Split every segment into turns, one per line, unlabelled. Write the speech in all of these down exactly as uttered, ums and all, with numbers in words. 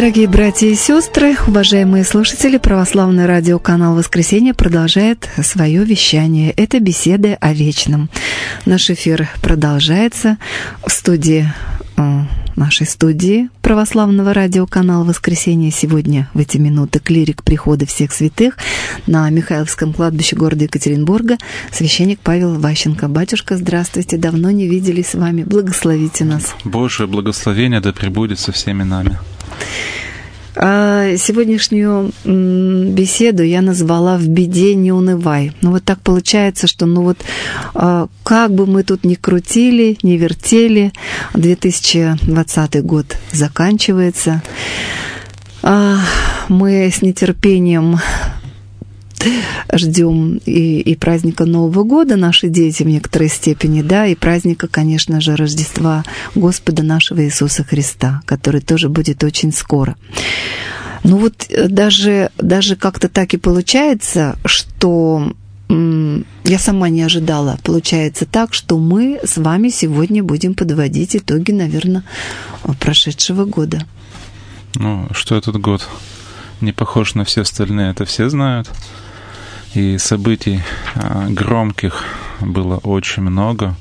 Дорогие братья и сестры, уважаемые слушатели, православный радиоканал «Воскресенье» продолжает свое вещание. Это беседы о вечном. Наш эфир продолжается в студии, нашей студии православного радиоканала «Воскресенье». Сегодня в эти минуты клирик прихода всех святых на Михайловском кладбище города Екатеринбурга священник Павел Ващенко. Батюшка, здравствуйте, давно не виделись с вами, благословите нас.
Божие благословение да пребудет со всеми нами.
Сегодняшнюю беседу я назвала «В беде не унывай». Ну вот так получается, что ну вот как бы мы тут ни крутили, ни вертели, две тысячи двадцатый год заканчивается. Мы с нетерпением ждем и, и праздника Нового года, наши дети в некоторой степени, да, и праздника, конечно же, Рождества Господа нашего Иисуса Христа, который тоже будет очень скоро. Ну вот даже, даже как-то так и получается, что м- я сама не ожидала. Получается так, что мы с вами сегодня будем подводить итоги, наверное, прошедшего года.
Ну, что этот год не похож на все остальные, это все знают. И событий громких было очень много.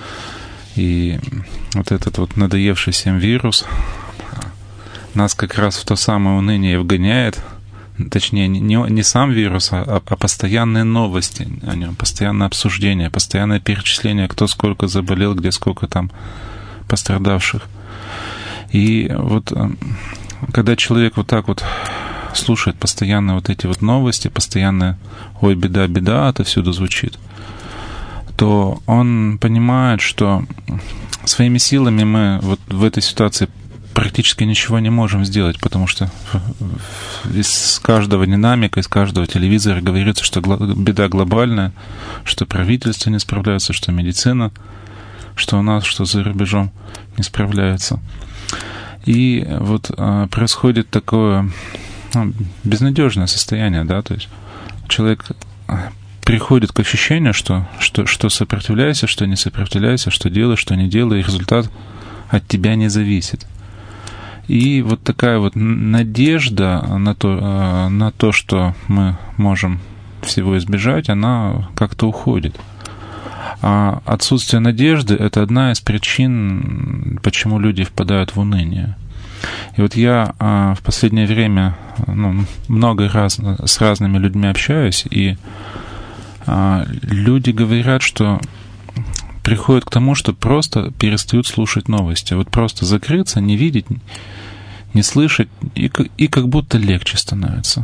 И вот этот вот надоевший всем вирус нас как раз в то самое уныние вгоняет. Точнее, не, не сам вирус, а, а постоянные новости о нем, постоянное обсуждение, постоянное перечисление, кто сколько заболел, где сколько там пострадавших. И вот когда человек вот так вот слушает постоянно вот эти вот новости, постоянно «Ой, беда, беда», отовсюду звучит, то он понимает, что своими силами мы вот в этой ситуации практически ничего не можем сделать, потому что из каждого динамика, из каждого телевизора говорится, что беда глобальная, что правительство не справляется, что медицина, что у нас, что за рубежом не справляется. И вот происходит такое ну, безнадежное состояние, да, то есть человек приходит к ощущению, что, что, что сопротивляйся, что не сопротивляйся, что делай, что не делай, и результат от тебя не зависит. И вот такая вот надежда на то, на то, что мы можем всего избежать, она как-то уходит. А отсутствие надежды — это одна из причин, почему люди впадают в уныние. И вот я а, в последнее время ну, много раз с разными людьми общаюсь, и а, люди говорят, что приходят к тому, что просто перестают слушать новости. Вот просто закрыться, не видеть, не слышать, и, и как будто легче становится.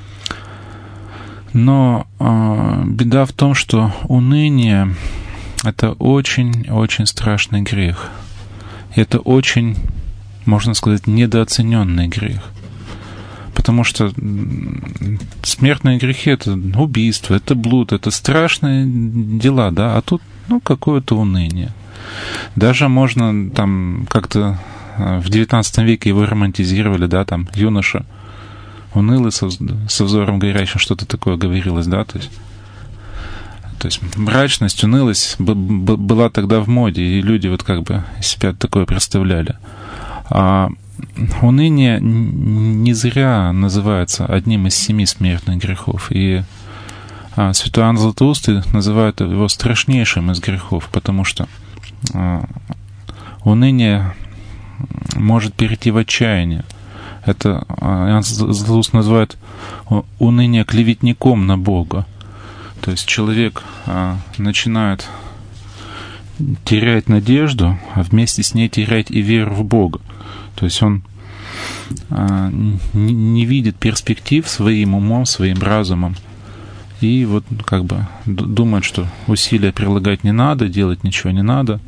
Но а, беда в том, что уныние — это очень-очень страшный грех. И это очень, можно сказать, недооцененный грех. Потому что смертные грехи — это убийство, это блуд, это страшные дела, да, а тут, ну, какое-то уныние. Даже можно там как-то в девятнадцатом веке его романтизировали, да, там юноша унылый, со, со взором горящим, что-то такое говорилось, да, то есть, то есть мрачность, унылость б- б- была тогда в моде, и люди вот как бы себя такое представляли. А уныние не зря называется одним из семи смертных грехов, и а, святой Иоанн Златоустый называет его страшнейшим из грехов, потому что а, уныние может перейти в отчаяние. Это Иоанн Златоуст называет уныние клеветником на Бога. То есть человек а, начинает терять надежду, а вместе с ней терять и веру в Бога. То есть он а, не, не видит перспектив своим умом, своим разумом. И вот как бы думает, что усилия прилагать не надо, делать ничего не надо.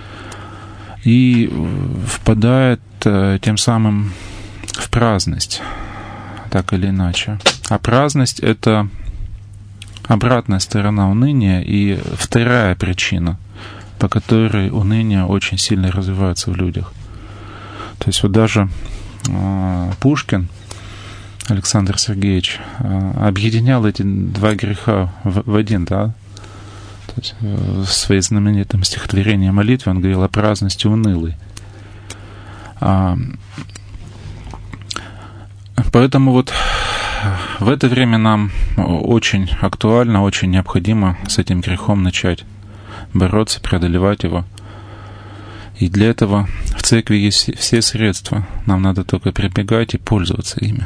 И впадает а, тем самым в праздность, так или иначе. А праздность — это обратная сторона уныния и вторая причина, по которой уныние очень сильно развивается в людях. То есть вот даже э, Пушкин Александр Сергеевич э, объединял эти два греха в, в один, да? То есть в своей знаменитом стихотворении о молитве он говорил о праздности унылой. А, Поэтому вот в это время нам очень актуально, очень необходимо с этим грехом начать бороться, преодолевать его. И для этого в церкви есть все средства. Нам надо только прибегать и пользоваться ими.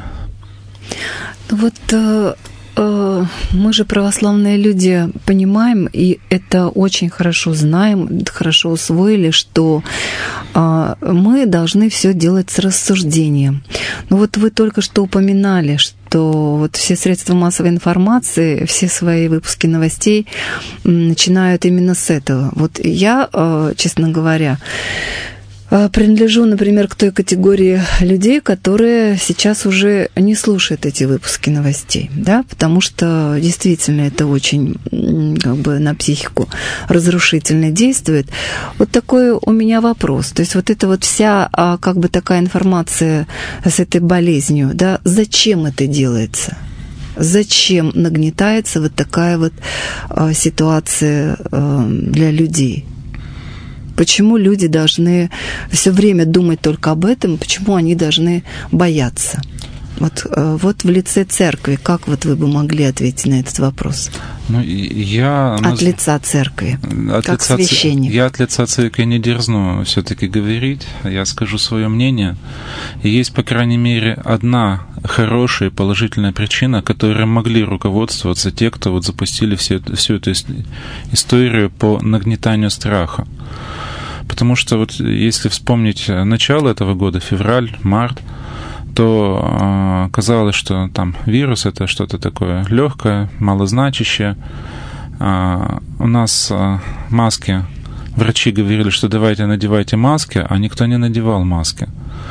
Вот э, э, мы же православные люди понимаем, и это очень хорошо знаем, хорошо усвоили, что э, мы должны все делать с рассуждением. Но вот вы только что упоминали, что то вот все средства массовой информации, все свои выпуски новостей начинают именно с этого. Вот я, честно говоря, принадлежу, например, к той категории людей, которые сейчас уже не слушают эти выпуски новостей, да, потому что действительно это очень как бы на психику разрушительно действует. Вот такой у меня вопрос. То есть вот эта вот вся как бы такая информация с этой болезнью, да, зачем это делается? Зачем нагнетается вот такая вот ситуация для людей? Почему люди должны все время думать только об этом? Почему они должны бояться? Вот, вот в лице церкви, как вот вы бы могли ответить на этот вопрос?
Ну, я...
От лица церкви,
от
как
лица
священник.
Я от лица церкви не дерзну все-таки говорить, я скажу свое мнение. И есть, по крайней мере, одна хорошая положительная причина, которой могли руководствоваться те, кто вот запустили всю, всю эту историю по нагнетанию страха. Потому что вот если вспомнить начало этого года, февраль, март, то э, казалось, что там вирус — это что-то такое легкое, малозначащее. Э, у нас э, маски, врачи говорили, что давайте надевайте маски, а никто не надевал маски.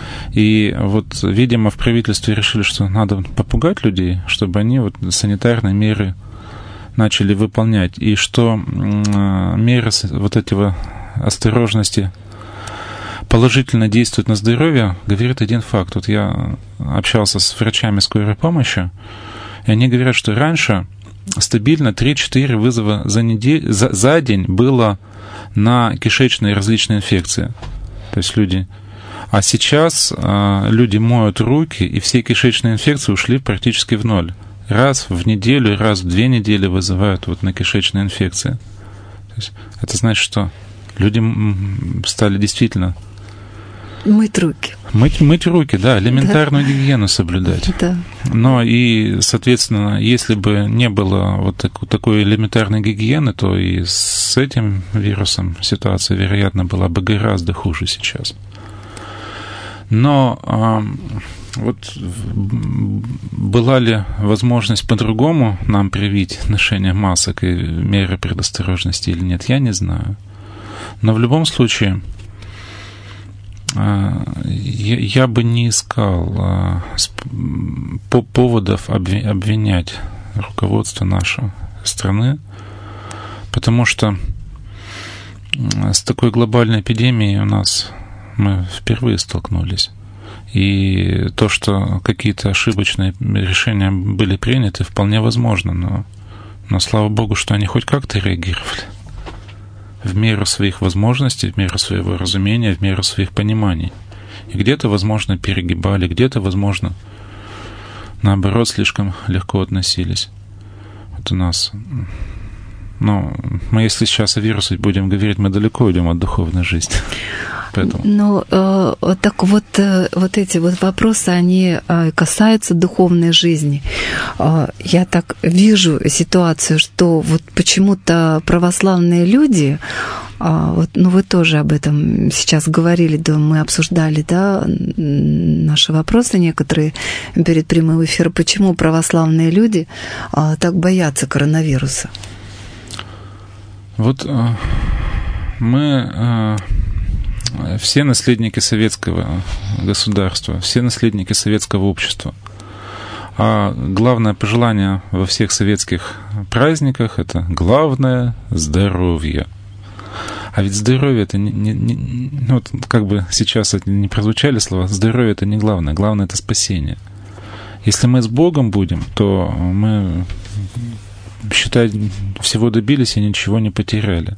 И вот, видимо, в правительстве решили, что надо попугать людей, чтобы они вот санитарные меры начали выполнять. И что э, меры вот этого осторожности положительно действует на здоровье, говорит один факт. Вот я общался с врачами скорой помощи, и они говорят, что раньше стабильно три-четыре вызова за, неделю, за, за день было на кишечные различные инфекции. То есть люди... А сейчас э, люди моют руки, и все кишечные инфекции ушли практически в ноль. Раз в неделю, раз в две недели вызывают вот на кишечные инфекции. То есть это значит, что люди стали действительно...
Мыть руки.
Мыть, мыть руки, да, элементарную да. гигиену соблюдать.
Да.
Но и, соответственно, если бы не было вот так, такой элементарной гигиены, то и с этим вирусом ситуация, вероятно, была бы гораздо хуже сейчас. Но э, вот была ли возможность по-другому нам привить ношение масок и меры предосторожности или нет, я не знаю. Но в любом случае э, я, я бы не искал э, по поводов обвинять руководство нашей страны, потому что с такой глобальной эпидемией у нас мы впервые столкнулись. И то, что какие-то ошибочные решения были приняты, вполне возможно, но, но слава Богу, что они хоть как-то реагировали в меру своих возможностей, в меру своего разумения, в меру своих пониманий. И где-то, возможно, перегибали, где-то, возможно, наоборот, слишком легко относились. Вот у нас... Ну, мы если сейчас о вирусе будем говорить, мы далеко идем от духовной жизни. Поэтому.
Ну, э, так вот, э, вот эти вот вопросы, они э, касаются духовной жизни. Э, я так вижу ситуацию, что вот почему-то православные люди, э, вот, ну, вы тоже об этом сейчас говорили, да, мы обсуждали, да, наши вопросы некоторые перед прямым эфиром, почему православные люди э, так боятся коронавируса?
Вот э, мы... Э, все наследники советского государства, все наследники советского общества. А главное пожелание во всех советских праздниках — это главное здоровье. А ведь здоровье — это не, не, не, ну, вот как бы сейчас не прозвучали слова, здоровье — это не главное, главное — это спасение. Если мы с Богом будем, то мы, считай, всего добились и ничего не потеряли.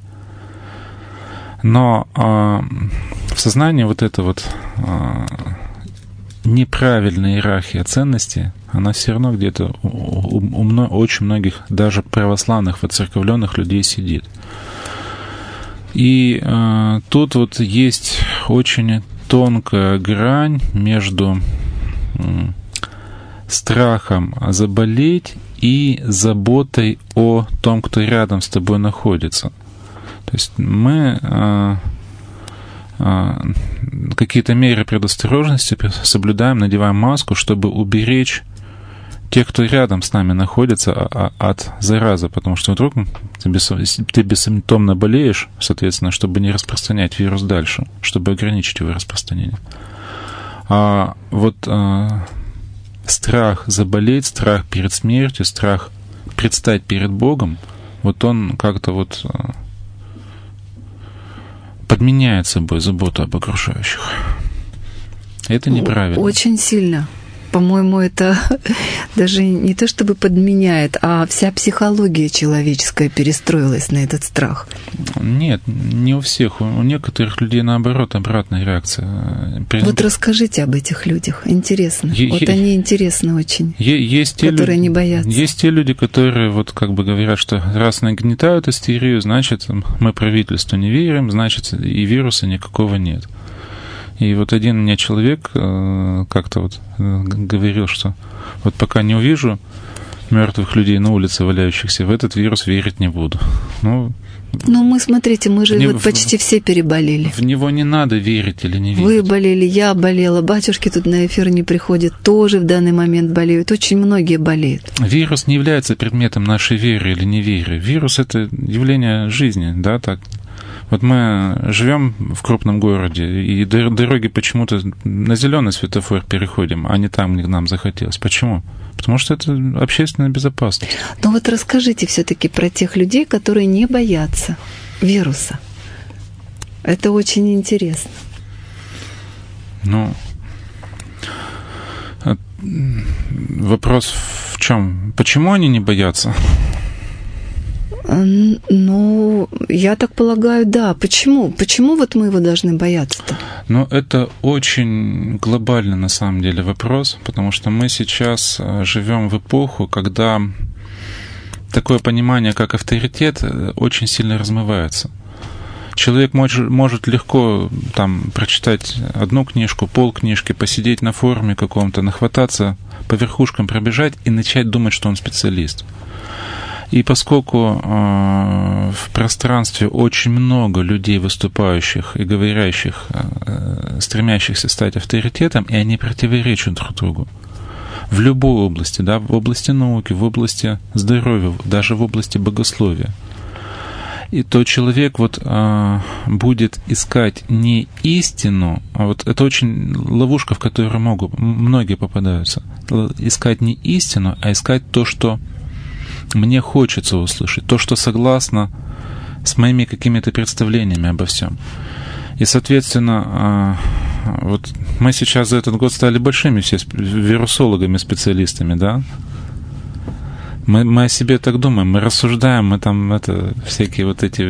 Но э, в сознании вот это вот э, неправильная иерархия ценностей, она все равно где-то у, у, у мно, очень многих, даже православных, воцерковленных людей сидит. И э, тут вот есть очень тонкая грань между э, страхом заболеть и заботой о том, кто рядом с тобой находится. То есть мы э, э, какие-то меры предосторожности соблюдаем, надеваем маску, чтобы уберечь тех, кто рядом с нами находится, от заразы, потому что вдруг ты бессимптомно болеешь, соответственно, чтобы не распространять вирус дальше, чтобы ограничить его распространение. А вот а, страх заболеть, страх перед смертью, страх предстать перед Богом, вот он как-то вот а, подменяет собой заботу об окружающих. Это неправильно.
Очень сильно. По-моему, это даже не то чтобы подменяет, а вся психология человеческая перестроилась на этот страх.
Нет, не у всех. У некоторых людей, наоборот, обратная реакция.
Вот расскажите об этих людях. Интересно. Е- вот они интересны очень,
е- есть те
которые
люди,
не боятся.
Есть те люди, которые вот как бы говорят, что раз нагнетают истерию, значит, мы правительству не верим, значит, и вируса никакого нет. И вот один мне человек э, как-то вот э, говорил, что вот пока не увижу мертвых людей на улице валяющихся, в этот вирус верить не буду. Ну,
ну мы, смотрите, мы же
не,
вот почти все переболели.
В него не надо верить или не верить.
Вы болели, я болела, батюшки тут на эфир не приходят, тоже в данный момент болеют. Очень многие болеют.
Вирус не является предметом нашей веры или неверия. Вирус — это явление жизни, да, так. Вот мы живем в крупном городе, и дороги почему-то на зеленый светофор переходим, а не там, где нам захотелось. Почему? Потому что это общественная безопасность.
Но вот расскажите все-таки про тех людей, которые не боятся вируса. Это очень интересно.
Ну, вопрос в чем? Почему они не боятся?
Ну, я так полагаю, да. Почему? Почему вот мы его должны бояться-то?
Ну, это очень глобальный, на самом деле, вопрос, потому что мы сейчас живем в эпоху, когда такое понимание, как авторитет, очень сильно размывается. Человек может, может легко там прочитать одну книжку, полкнижки, посидеть на форуме каком-то, нахвататься, по верхушкам пробежать и начать думать, что он специалист. И поскольку э, в пространстве очень много людей, выступающих и говорящих, э, стремящихся стать авторитетом, и они противоречат друг другу в любой области, да, в области науки, в области здоровья, даже в области богословия, и то человек вот э, будет искать не истину, а вот это очень ловушка, в которую могут, многие попадаются, искать не истину, а искать то, что мне хочется услышать, то, что согласно с моими какими-то представлениями обо всем. И, соответственно, вот мы сейчас за этот год стали большими все вирусологами, специалистами, да? Мы, мы о себе так думаем, мы рассуждаем, мы там это, всякие вот эти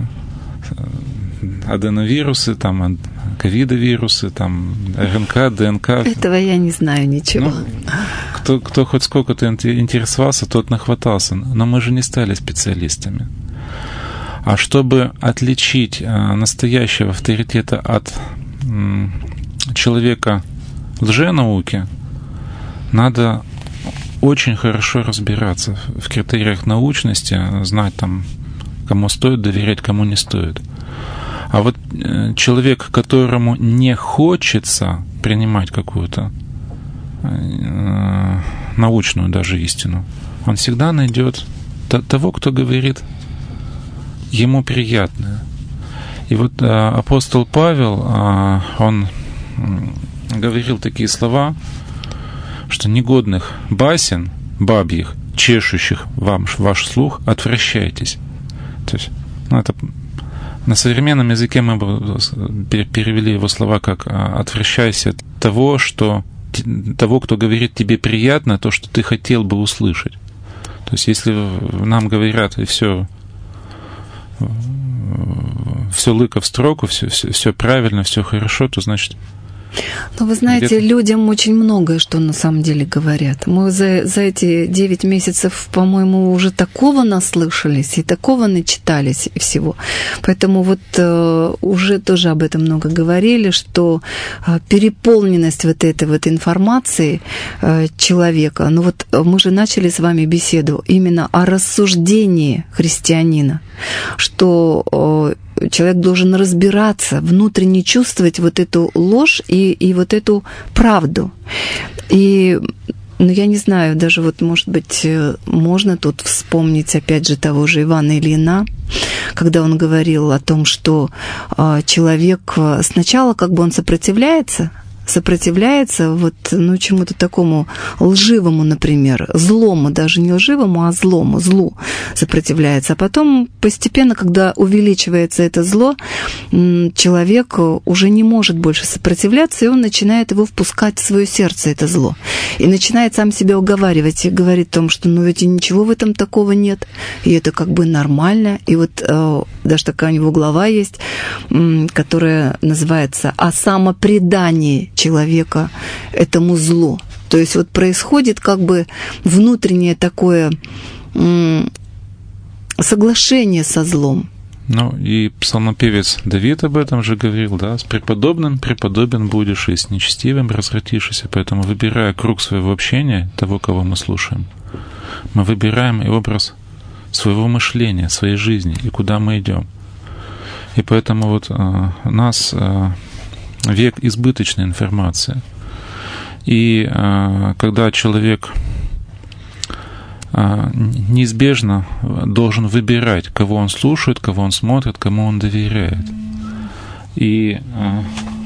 аденовирусы, там, ковидовирусы, там, РНК, ДНК.
Этого я не знаю ничего.
Ну, кто, кто хоть сколько-то интересовался, тот нахватался. Но мы же не стали специалистами. А чтобы отличить настоящего авторитета от человека лженауки, надо очень хорошо разбираться в критериях научности, знать там, кому стоит доверять, кому не стоит. А вот человек, которому не хочется принимать какую-то э, научную даже истину, он всегда найдет того, кто говорит ему приятное. И вот э, апостол Павел, э, он э, говорил такие слова, что негодных басен, бабьих, чешущих вам ваш слух, отвращайтесь. То есть, ну, это на современном языке мы бы перевели его слова как «отвращайся от того, что, того, кто говорит тебе приятно, то, что ты хотел бы услышать». То есть, если нам говорят, и все, все лыко в строку, все, все, все правильно, все хорошо, то значит,
Ну, вы знаете, где-то... людям очень многое, что на самом деле говорят. Мы за, за эти девять месяцев, по-моему, уже такого наслышались и такого начитались и всего. Поэтому вот э, уже тоже об этом много говорили, что э, переполненность вот этой вот информации э, человека, ну вот мы же начали с вами беседу именно о рассуждении христианина, что э, человек должен разбираться, внутренне чувствовать вот эту ложь и, и вот эту правду. И, ну, я не знаю, даже вот, может быть, можно тут вспомнить, опять же, того же Ивана Ильина, когда он говорил о том, что человек сначала как бы он сопротивляется, сопротивляется вот, ну, чему-то такому лживому, например, злому, даже не лживому, а злому, злу сопротивляется. А потом постепенно, когда увеличивается это зло, человек уже не может больше сопротивляться, и он начинает его впускать в свое сердце, это зло. И начинает сам себя уговаривать и говорит о том, что ну ведь ничего в этом такого нет, и это как бы нормально. И вот э, даже такая у него глава есть, э, которая называется «О самопредании человека этому злу». То есть вот происходит как бы внутреннее такое м, соглашение со злом.
Ну, и псалмопевец Давид об этом же говорил, да, «С преподобным преподобен будешь, и с нечестивым развратишься». Поэтому, выбирая круг своего общения, того, кого мы слушаем, мы выбираем и образ своего мышления, своей жизни, и куда мы идем. И поэтому вот э, у нас э, век избыточной информации. И э, когда человек э, неизбежно должен выбирать, кого он слушает, кого он смотрит, кому он доверяет. И э,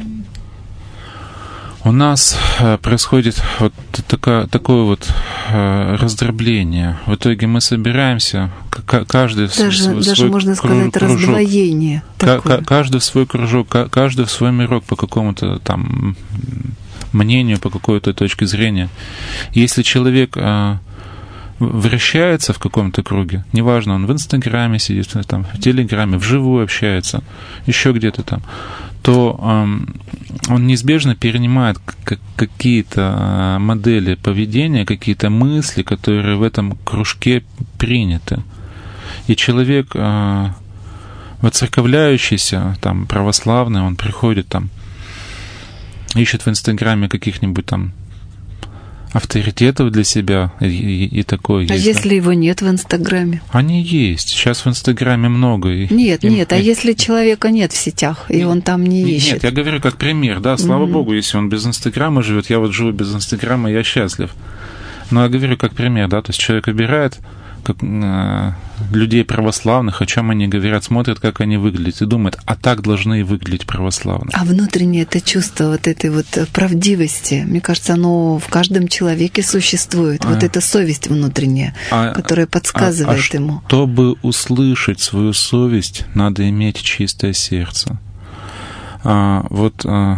у нас э, происходит вот такое, такое вот э, раздробление. В итоге мы собираемся, к- каждый
даже,
в свой,
даже
свой
можно сказать, кружок, раздвоение.
К- каждый в свой кружок, каждый в свой мирок по какому-то там мнению, по какой-то точке зрения. Если человек э, вращается в каком-то круге, неважно, он в Инстаграме сидит, там, в Телеграме, вживую общается, еще где-то там, то э, он неизбежно перенимает к- какие-то модели поведения, какие-то мысли, которые в этом кружке приняты. И человек, э, воцерковляющийся, там, православный, он приходит там, ищет в Инстаграме каких-нибудь там авторитетов для себя, и, и, и такое
а
есть.
А если да? Его нет в Инстаграме?
Они есть. Сейчас в Инстаграме много. И,
нет,
и,
нет,
и,
а если человека нет в сетях, и, и он там не ищет?
Нет, я говорю как пример, да, слава mm-hmm. Богу, если он без Инстаграма живет, я вот живу без Инстаграма, я счастлив. Но я говорю как пример, да, то есть человек выбирает как, э, людей православных, о чем они говорят, смотрят, как они выглядят, и думает, а так должны и выглядеть православные.
А внутреннее это чувство вот этой вот правдивости, мне кажется, оно в каждом человеке существует. А, вот эта совесть внутренняя, а, которая подсказывает а, а ему.
Чтобы услышать свою совесть, надо иметь чистое сердце. А, вот а,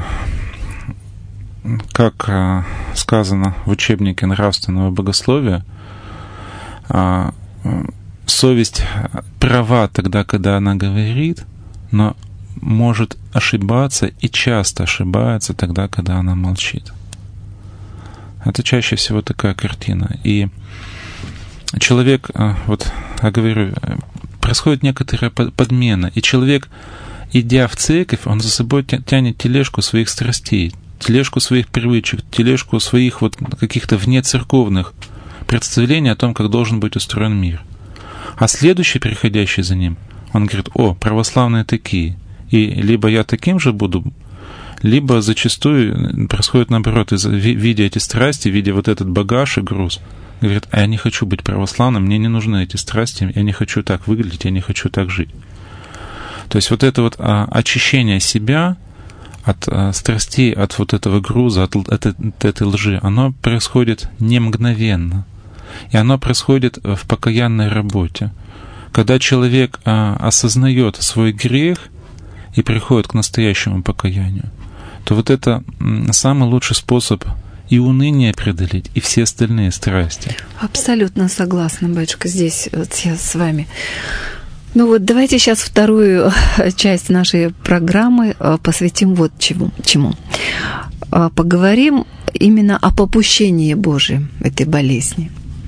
как а, сказано в учебнике нравственного богословия, А, совесть права тогда, когда она говорит, но может ошибаться и часто ошибается тогда, когда она молчит. Это чаще всего такая картина. И человек, вот я говорю, происходит некоторая подмена, и человек, идя в церковь, он за собой тянет тележку своих страстей, тележку своих привычек, тележку своих вот каких-то внецерковных представление о том, как должен быть устроен мир. А следующий, приходящий за ним, он говорит, о, православные такие. И либо я таким же буду, либо зачастую происходит наоборот, видя эти страсти, видя вот этот багаж и груз, говорит, а я не хочу быть православным, мне не нужны эти страсти, я не хочу так выглядеть, я не хочу так жить. То есть вот это вот а, очищение себя от а, страстей, от вот этого груза, от, от, от этой лжи, оно происходит не мгновенно. И оно происходит в покаянной работе. Когда человек а, осознает свой грех и приходит к настоящему покаянию, то вот это м, самый лучший способ и уныние преодолеть, и все остальные страсти.
Абсолютно согласна, батюшка, здесь вот я с вами. Ну вот давайте сейчас вторую часть нашей программы посвятим вот чему. чему. поговорим именно о попущении Божьем этой болезни.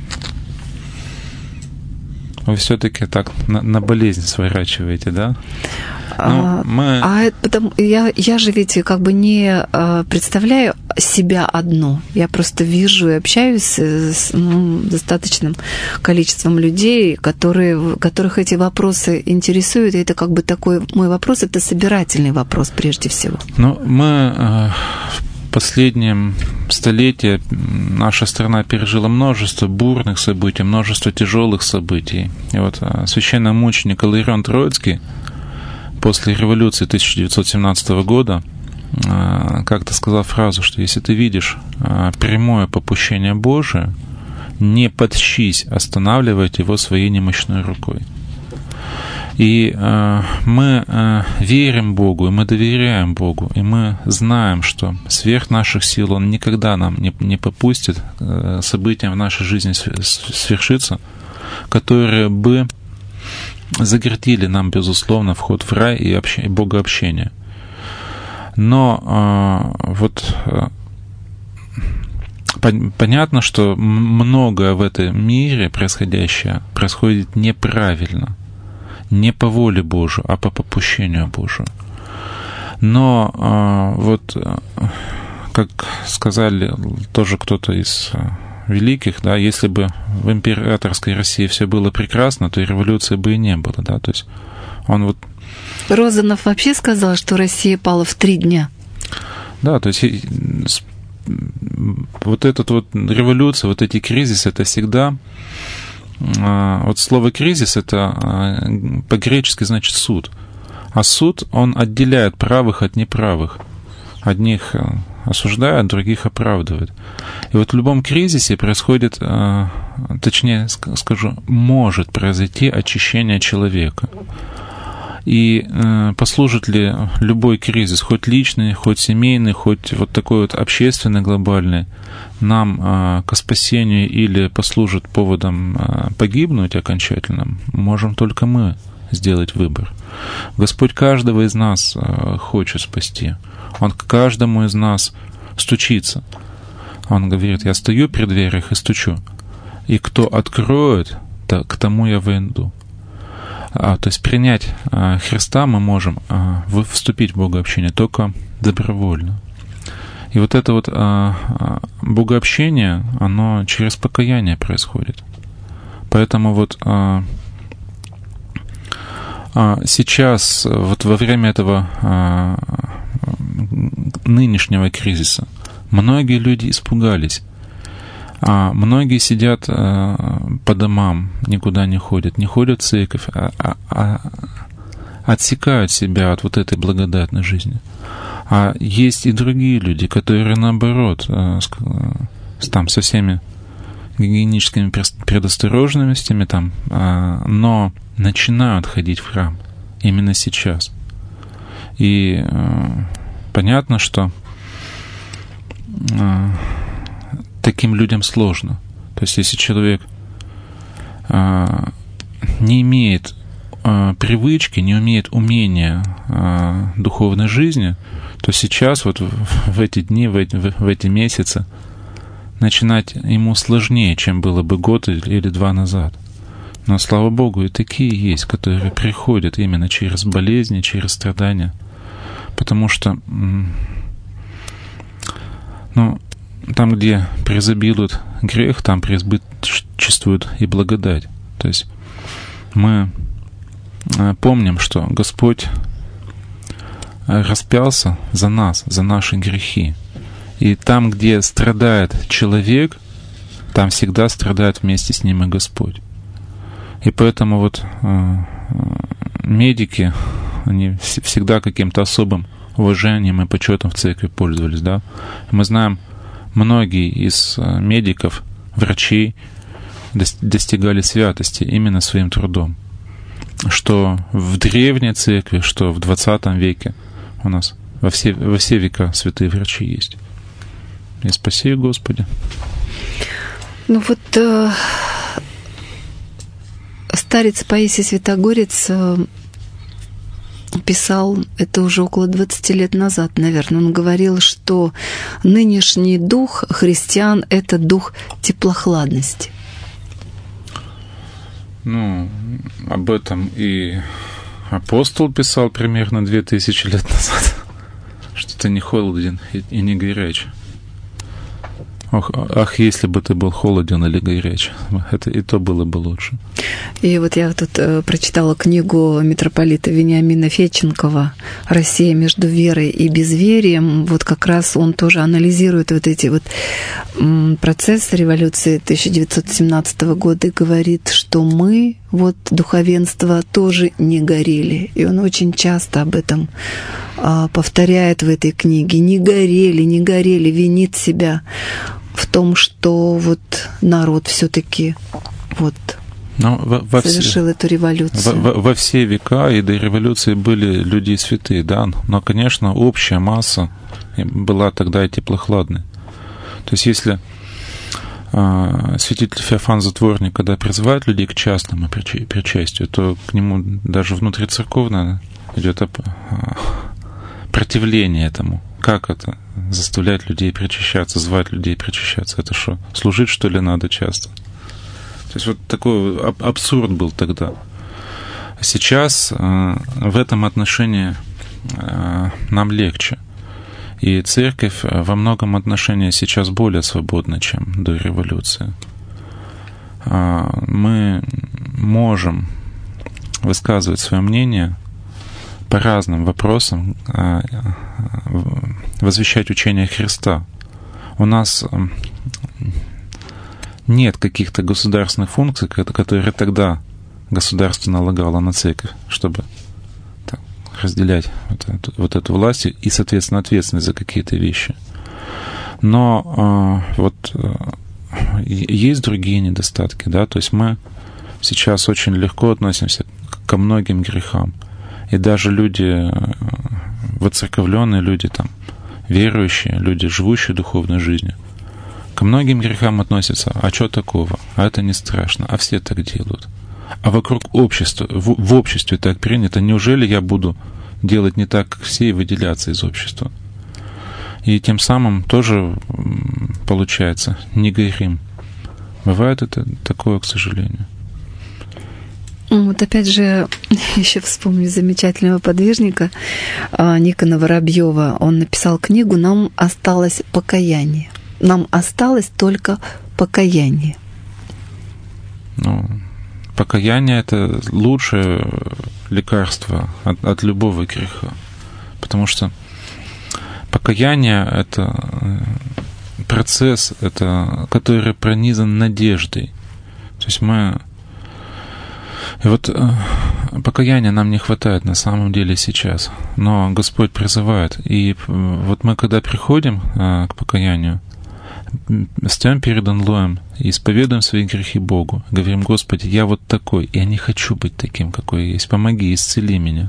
Вы все-таки так на, на болезнь сворачиваете, да?
А, мы... а потому, я, я же ведь как бы не представляю себя одну. Я просто вижу и общаюсь с ну, достаточным количеством людей, которые, которых эти вопросы интересуют. И это как бы такой мой вопрос, это собирательный вопрос прежде всего.
Ну, мы в последнем столетии наша страна пережила множество бурных событий, множество тяжелых событий. И вот священномученик Иларион Троицкий после революции тысяча девятьсот семнадцатого года как-то сказал фразу, что если ты видишь прямое попущение Божие, не подщись останавливать его своей немощной рукой. И э, мы э, верим Богу, и мы доверяем Богу, и мы знаем, что сверх наших сил Он никогда нам не, не попустит э, событиям в нашей жизни свершиться, которые бы загородили нам, безусловно, вход в рай и, обще, и богообщение. Но э, вот э, пон, понятно, что многое в этом мире происходящее происходит неправильно. Не по воле Божию, а по попущению Божию. Но э, вот, э, как сказали тоже кто-то из э, великих, да, если бы в императорской России все было прекрасно, то и революции бы и не было, да, то есть он вот...
Розанов вообще сказал, что Россия пала в три дня.
Да, то есть вот эта вот революция, вот эти кризисы, это всегда... Вот слово «кризис» — это по-гречески значит «суд». А суд, он отделяет правых от неправых. Одних осуждает, других оправдывает. И вот в любом кризисе происходит, точнее скажу, может произойти очищение человека. И послужит ли любой кризис, хоть личный, хоть семейный, хоть вот такой вот общественный, глобальный, нам э, к спасению или послужит поводом э, погибнуть окончательно, можем только мы сделать выбор. Господь каждого из нас э, хочет спасти. Он к каждому из нас стучится. Он говорит: я стою при дверях и стучу. И кто откроет, то к тому я войду. А, то есть принять а, Христа мы можем, а, вступить в богообщение только добровольно. И вот это вот а, а, богообщение, оно через покаяние происходит. Поэтому вот а, а, сейчас, вот во время этого а, нынешнего кризиса, многие люди испугались. А многие сидят а, по домам, никуда не ходят, не ходят в церковь, а, а, а отсекают себя от вот этой благодатной жизни. А есть и другие люди, которые, наоборот, а, с, с, там, со всеми гигиеническими предосторожностями, там, а, но начинают ходить в храм именно сейчас. И а, понятно, что а, таким людям сложно. То есть, если человек а, не имеет а, привычки, не умеет умения а, духовной жизни, то сейчас, вот в, в эти дни, в эти, в, в эти месяцы, начинать ему сложнее, чем было бы год или, или два назад. Но, слава Богу, и такие есть, которые приходят именно через болезни, через страдания. Потому что, ну, там, где преизобилует грех, там преизбыточествует и благодать. То есть мы помним, что Господь распялся за нас, за наши грехи. И там, где страдает человек, там всегда страдает вместе с ним и Господь. И поэтому вот медики, они всегда каким-то особым уважением и почетом в церкви пользовались, да. Мы знаем, многие из медиков, врачей достигали святости именно своим трудом. Что в древней церкви, что в двадцатом веке у нас во все, во все века святые врачи есть. И спаси, Господи.
Ну вот э, старец Паисий Святогорец э, писал, это уже около двадцати лет назад, наверное, он говорил, что нынешний дух христиан – это дух теплохладности.
Ну, об этом и апостол писал примерно две тысячи лет назад, что ты не холоден и не горяч. Ох, ах, если бы ты был холоден или горяч, это и то было бы лучше.
И вот я тут э, прочитала книгу митрополита Вениамина Федченкова «Россия между верой и безверием». Вот как раз он тоже анализирует вот эти вот м, процессы революции тысяча девятьсот семнадцатого года и говорит, что мы, вот духовенство, тоже не горели. И он очень часто об этом э, повторяет в этой книге. Не горели, не горели, винит себя в том, что вот народ все-таки вот
Но во, во
совершил
все,
эту революцию.
Во, во, во все века и до революции были люди святые, да, но, конечно, общая масса была тогда и теплохладной. То есть, если э, святитель Феофан Затворник, когда призывает людей к частному причастию, то к нему даже внутрицерковно идет противление этому. Как это? Заставлять людей причащаться, звать людей причащаться. Это что, служить, что ли, надо часто? То есть вот такой абсурд был тогда. Сейчас э, в этом отношении э, нам легче. И церковь во многом отношении сейчас более свободна, чем до революции. Э, мы можем высказывать свое мнение по разным вопросам, э, возвещать учение Христа. У нас нет каких-то государственных функций, которые тогда государство налагало на церковь, чтобы так, разделять вот эту, вот эту власть и, соответственно, ответственность за какие-то вещи. Но э, вот э, есть другие недостатки, да, то есть мы сейчас очень легко относимся ко многим грехам. И даже люди, воцерковленные люди, там, верующие, люди, живущие духовной жизнью, ко многим грехам относятся, а что такого? А это не страшно, а все так делают. А вокруг общества, в, в обществе так принято, неужели я буду делать не так, как все, и выделяться из общества? И тем самым тоже, получается, не горим. Бывает это такое, к сожалению.
Вот опять же, еще вспомню замечательного подвижника Никона Воробьева. Он написал книгу «Нам осталось покаяние». Нам осталось только покаяние.
Ну, покаяние — это лучшее лекарство от, от любого греха. Потому что покаяние — это процесс, это, который пронизан надеждой. То есть мы... И вот покаяния нам не хватает на самом деле сейчас, но Господь призывает. И вот мы, когда приходим к покаянию, стоим перед Анлоем и исповедуем свои грехи Богу, говорим: Господи, я вот такой, я не хочу быть таким, какой я есть, помоги, исцели меня.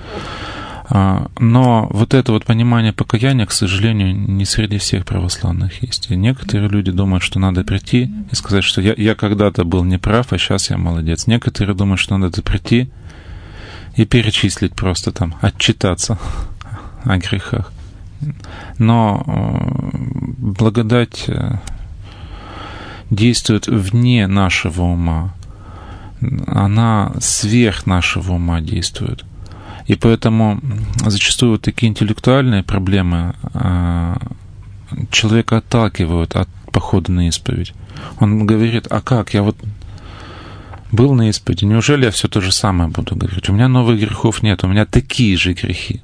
Но вот это вот понимание покаяния, к сожалению, не среди всех православных есть. И некоторые люди думают, что надо прийти и сказать, что я, я когда-то был неправ, а сейчас я молодец. Некоторые думают, что надо прийти и перечислить просто там, отчитаться о грехах. Но благодать действует вне нашего ума. Она сверх нашего ума действует. И поэтому зачастую вот такие интеллектуальные проблемы человека отталкивают от похода на исповедь. Он говорит: а как, я вот был на исповеди, неужели я все то же самое буду говорить? У меня новых грехов нет, у меня такие же грехи.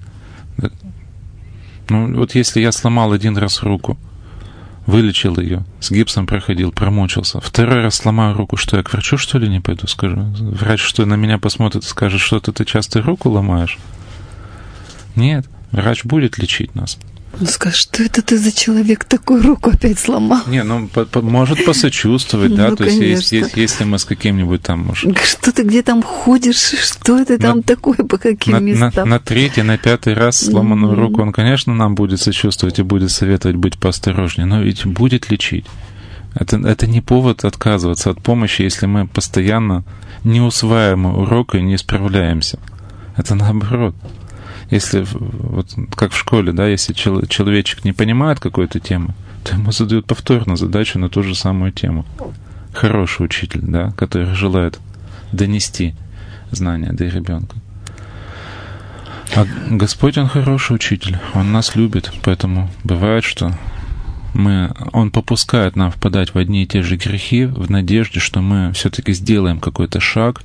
Ну вот если я сломал один раз руку, вылечил ее, с гипсом проходил, промучился, второй раз сломаю руку, что я к врачу, что ли, не пойду, скажу? Врач что, на меня посмотрит и скажет, что ты часто руку ломаешь? Нет, врач будет лечить нас.
Он скажет, что это ты за человек, такую руку опять сломал?
Не, ну, по, по, может посочувствовать, да, ну, то есть, если, если, если мы с каким-нибудь там, может...
Что ты где там ходишь, что ты там на, такое, по каким
на,
местам?
На, на третий, на пятый раз сломанную mm-hmm. руку, он, конечно, нам будет сочувствовать и будет советовать быть поосторожнее, но ведь будет лечить. Это, это не повод отказываться от помощи, если мы постоянно не усваиваем урок и не справляемся. Это наоборот. Если, вот как в школе, да, если человечек не понимает какой-то темы, то ему задают повторно задачу на ту же самую тему. Хороший учитель, да, который желает донести знания до ребенка. А Господь, Он хороший учитель, Он нас любит, поэтому бывает, что мы, Он попускает нам впадать в одни и те же грехи в надежде, что мы все-таки сделаем какой-то шаг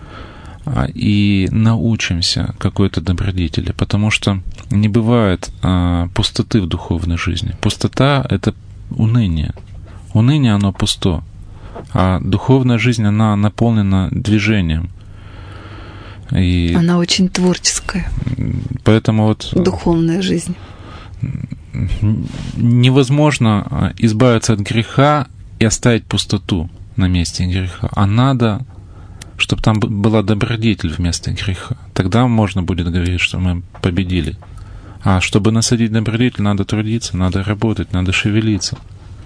и научимся какой-то добродетели, потому что не бывает а, пустоты в духовной жизни. Пустота — это уныние. Уныние, оно пусто, а духовная жизнь, она наполнена движением. И
она очень творческая.
Поэтому вот
духовная жизнь.
Невозможно избавиться от греха и оставить пустоту на месте греха, а надо, чтобы там была добродетель вместо греха. Тогда можно будет говорить, что мы победили. А чтобы насадить добродетель, надо трудиться, надо работать, надо шевелиться.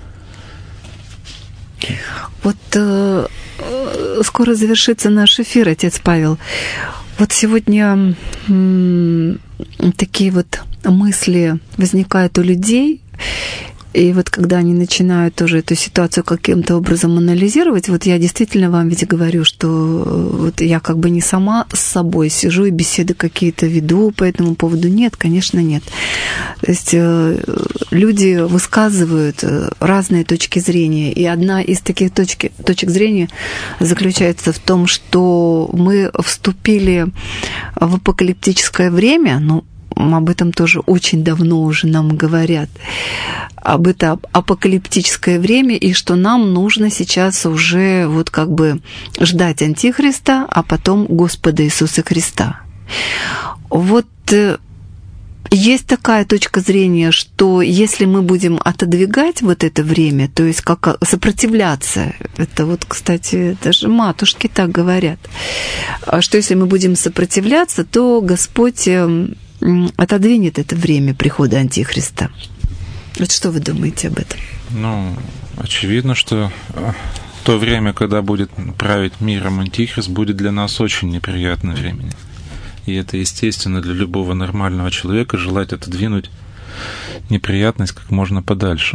Вот э, скоро завершится наш эфир, отец Павел. Вот сегодня м- такие вот мысли возникают у людей, и вот когда они начинают тоже эту ситуацию каким-то образом анализировать, вот я действительно вам ведь говорю, что вот я как бы не сама с собой сижу и беседы какие-то веду по этому поводу. Нет, конечно, нет. То есть люди высказывают разные точки зрения, и одна из таких точки, точек зрения заключается в том, что мы вступили в апокалиптическое время, ну, об этом тоже очень давно уже нам говорят, об это апокалиптическое время, и что нам нужно сейчас уже вот как бы ждать Антихриста, а потом Господа Иисуса Христа. Вот есть такая точка зрения, что если мы будем отодвигать вот это время, то есть как сопротивляться, это вот, кстати, даже матушки так говорят, что если мы будем сопротивляться, то Господь отодвинет это время прихода Антихриста. Вот что вы думаете об этом?
Ну, очевидно, что то время, когда будет править миром Антихрист, будет для нас очень неприятным временем. И это естественно для любого нормального человека желать отодвинуть неприятность как можно подальше.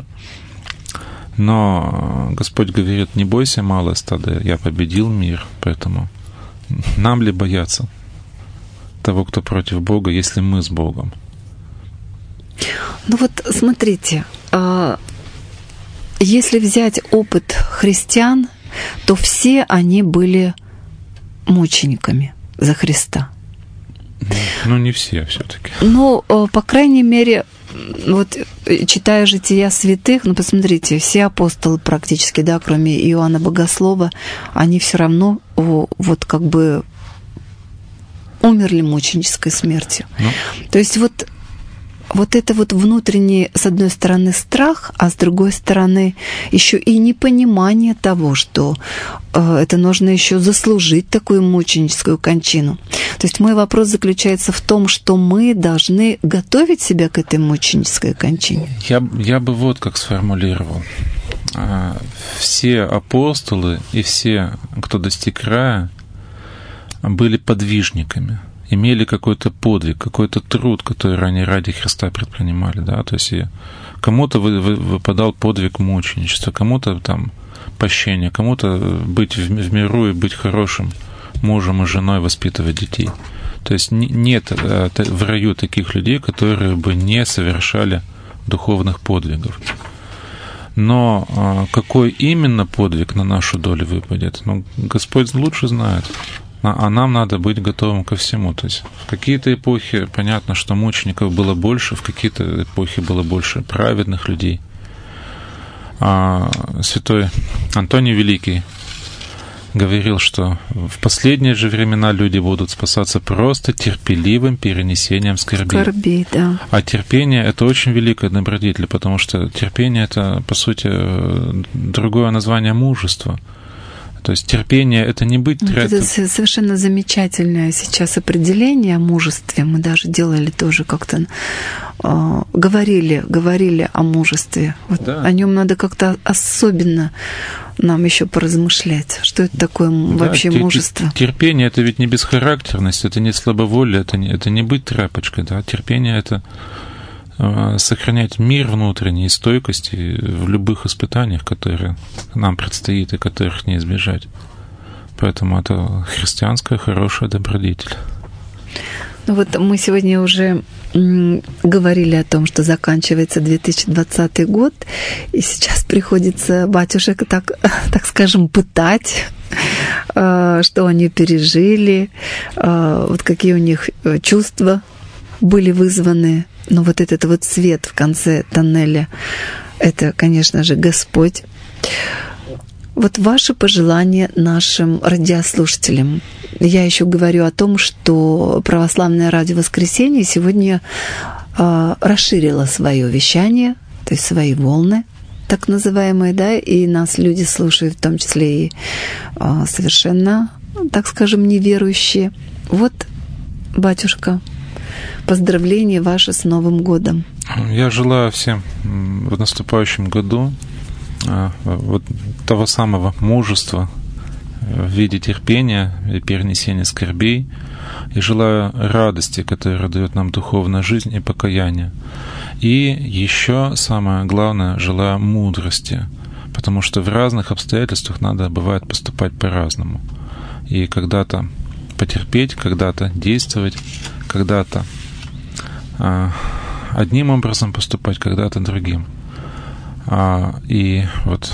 Но Господь говорит: не бойся, малое стадо, я победил мир, поэтому нам ли бояться того, кто против Бога, если мы с Богом?
Ну вот смотрите, если взять опыт христиан, то все они были мучениками за Христа.
Ну, не все все-таки.
Ну, по крайней мере, вот читая жития святых, ну, посмотрите, все апостолы практически, да, кроме Иоанна Богослова, они все равно вот как бы умерли мученической смертью. Ну. То есть вот, вот это вот внутренний, с одной стороны, страх, а с другой стороны еще и непонимание того, что э, это нужно еще заслужить такую мученическую кончину. То есть мой вопрос заключается в том, что мы должны готовить себя к этой мученической кончине.
Я, я бы вот как сформулировал. Все апостолы и все, кто достиг рая, были подвижниками, имели какой-то подвиг, какой-то труд, который они ради Христа предпринимали, да, то есть кому-то выпадал подвиг мученичества, кому-то там пощение, кому-то быть в миру и быть хорошим мужем и женой, воспитывать детей. То есть нет в раю таких людей, которые бы не совершали духовных подвигов. Но какой именно подвиг на нашу долю выпадет, ну, Господь лучше знает. А нам надо быть готовым ко всему. То есть в какие-то эпохи понятно, что мучеников было больше, в какие-то эпохи было больше праведных людей. А святой Антоний Великий говорил, что в последние же времена люди будут спасаться просто терпеливым перенесением скорби.
Скорби, да.
А терпение — это очень великая добродетель, потому что терпение — это, по сути, другое название мужества. То есть терпение — это не быть тряпкой.
Это совершенно замечательное сейчас определение о мужестве. Мы даже делали тоже как-то, э, говорили, говорили о мужестве. Вот да. О нем надо как-то особенно нам еще поразмышлять. Что это такое да, вообще мужество?
Терпение — это ведь не бесхарактерность, это не слабоволие, это не, это не быть тряпочкой. Да? Терпение — это сохранять мир внутренний и стойкость в любых испытаниях, которые нам предстоит и которых не избежать. Поэтому это христианская хорошая добродетель.
Ну вот мы сегодня уже говорили о том, что заканчивается две тысячи двадцатый год, и сейчас приходится батюшек, так, так скажем, пытать, что они пережили, вот какие у них чувства были вызваны. Но вот этот вот свет в конце тоннеля, это, конечно же, Господь. Вот ваши пожелания нашим радиослушателям. Я еще говорю о том, что Православное радио Воскресенье сегодня э, расширило свое вещание, то есть свои волны, так называемые, да, и нас люди слушают, в том числе и э, совершенно, так скажем, неверующие. Вот, батюшка, поздравления ваши с Новым годом.
Я желаю всем в наступающем году вот того самого мужества в виде терпения и перенесения скорбей, и желаю радости, которая дает нам духовная жизнь и покаяние. И еще самое главное, желаю мудрости, потому что в разных обстоятельствах надо, бывает, поступать по-разному. И когда-то потерпеть, когда-то действовать, когда-то а, одним образом поступать, когда-то другим. А, и вот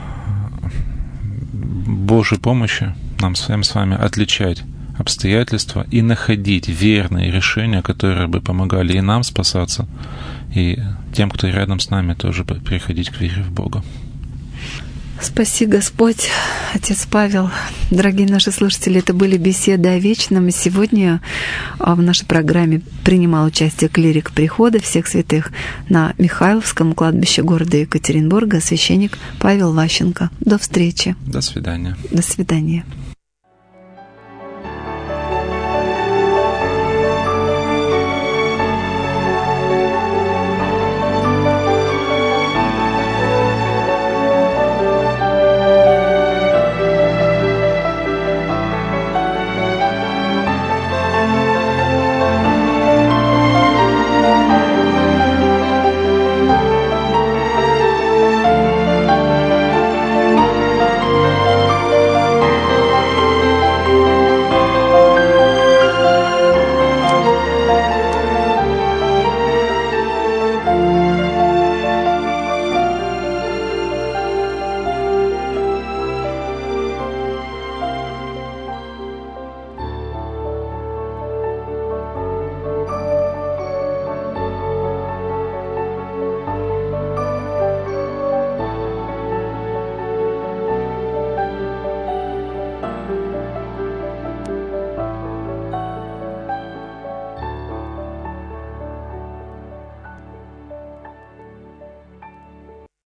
Божьей помощи нам всем с вами отличать обстоятельства и находить верные решения, которые бы помогали и нам спасаться, и тем, кто рядом с нами, тоже приходить к вере в Бога.
Спаси Господь, отец Павел. Дорогие наши слушатели, это были беседы о вечном. И сегодня в нашей программе принимал участие клирик прихода всех святых на Михайловском кладбище города Екатеринбурга, священник Павел Ващенко. До встречи.
До свидания.
До свидания.